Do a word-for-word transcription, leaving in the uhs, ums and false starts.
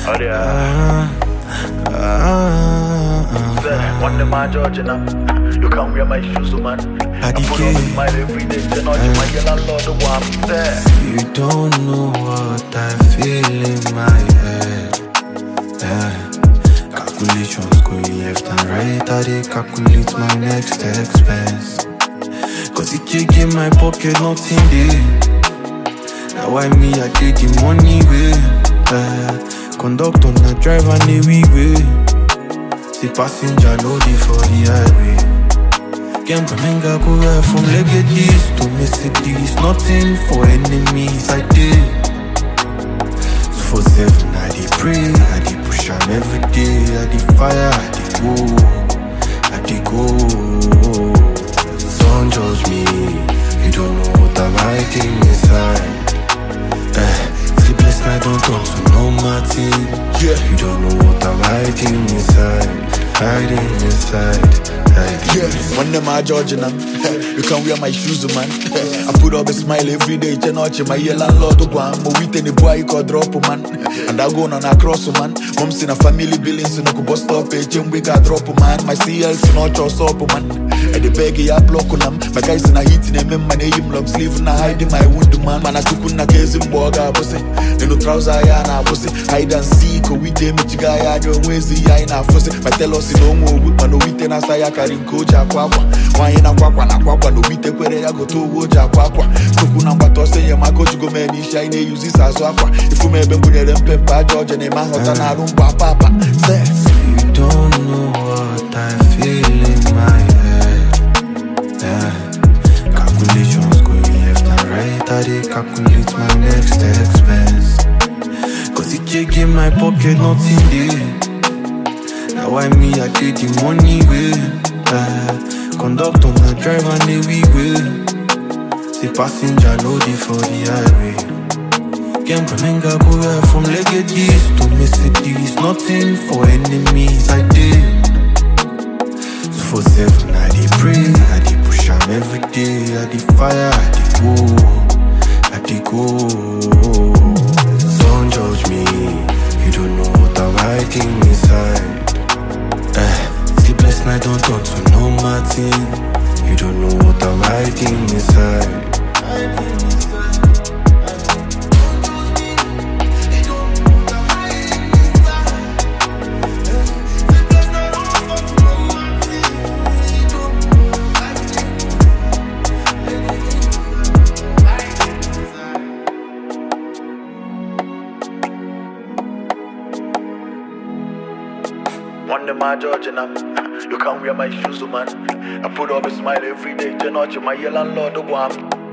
Oh yeah. Ah, ah, ah, Say, one day my Georgia now. You can wear my shoes, man. I put on a smile every day. Then on my landlord, the one there. you don't know what I feel in my head. Yeah. Calculations going left and right. I dey calculate my next expense. Cause it check in my pocket, nothing there. Now why me I take the money way. Uh, conductor na driver na we way. The passenger no dey for the highway. Can't remember go from Legacies to Mercedes. Nothing for enemies I did. For seven I dey pray, I dey push am every day. I dey fire, I dey go, I dey go. Don't judge me, you don't know what I'm hiding inside. Eh, sleepless night don't talk to no Martin. Yeah. You don't know what I'm hiding inside, hiding inside. Yeah, one day my Georgia now. You can wear my shoes, man. I put up a smile every day. You know, my landlord to go. I'm with any boy you could drop, man. And I go on across, man. Mom's in a family building, so no go bust up. We got drop, man. My C L's not your stop, man. And the bag ya block on them. My guys in a heat in a man. My name long sleeve and I hiding my wound, man. Man, I took on a case in Boga, bossy. You know, trouser, ya na bossy. Hide and seek, we damn it, guy. I don't waste the eye na fussy. My tell us no more with man. We ten as I carry koja kwakwa. Why na kwakwa na kwakwa no we take where ya go to woja kwakwa. Kuku na mbato say ya mago to go many shine use this as wakwa. If you me bengunye dem pepper George ne man hota na rumba papa. Say you don't know what I feel in my head. Yeah. Calculations going left and right. I dey calculate my next expense. Cause it check in my pocket, nothing there. Now why me I take the money way. Uh, conductor na driver na we way. The passenger no dey for the highway. Can't remember go from Legacies to Mercedes. Nothing for enemies I did. For seven I dey pray, I dey push am every day. I dey fire, I dey go, I dey go. Don't judge me, you don't know what I'm hiding inside. Sleepless night don't talk to no Martin. You don't know what I'm hiding inside. one day my Georgia now. You can wear my shoes, man. I put up a smile every day. You know, my landlord to go.